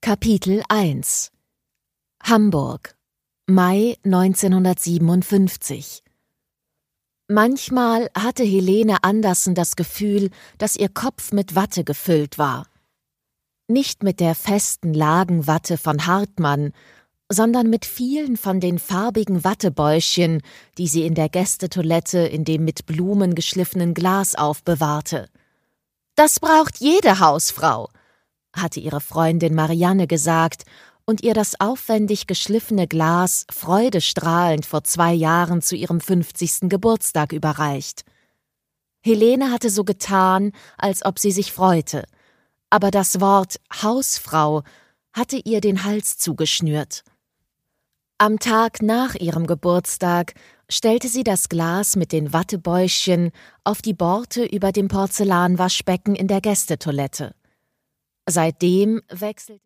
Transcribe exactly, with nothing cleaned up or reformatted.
Kapitel eins Hamburg, Mai neunzehnhundertsiebenundfünfzig. Manchmal hatte Helene Andersen das Gefühl, dass ihr Kopf mit Watte gefüllt war. Nicht mit der festen Lagenwatte von Hartmann, sondern mit vielen von den farbigen Wattebäuschen, die sie in der Gästetoilette in dem mit Blumen geschliffenen Glas aufbewahrte. »Das braucht jede Hausfrau«, hatte ihre Freundin Marianne gesagt und ihr das aufwendig geschliffene Glas freudestrahlend vor zwei Jahren zu ihrem fünfzigsten Geburtstag überreicht. Helene hatte so getan, als ob sie sich freute, aber das Wort Hausfrau hatte ihr den Hals zugeschnürt. Am Tag nach ihrem Geburtstag stellte sie das Glas mit den Wattebäuschen auf die Borte über dem Porzellanwaschbecken in der Gästetoilette. Seitdem wechselte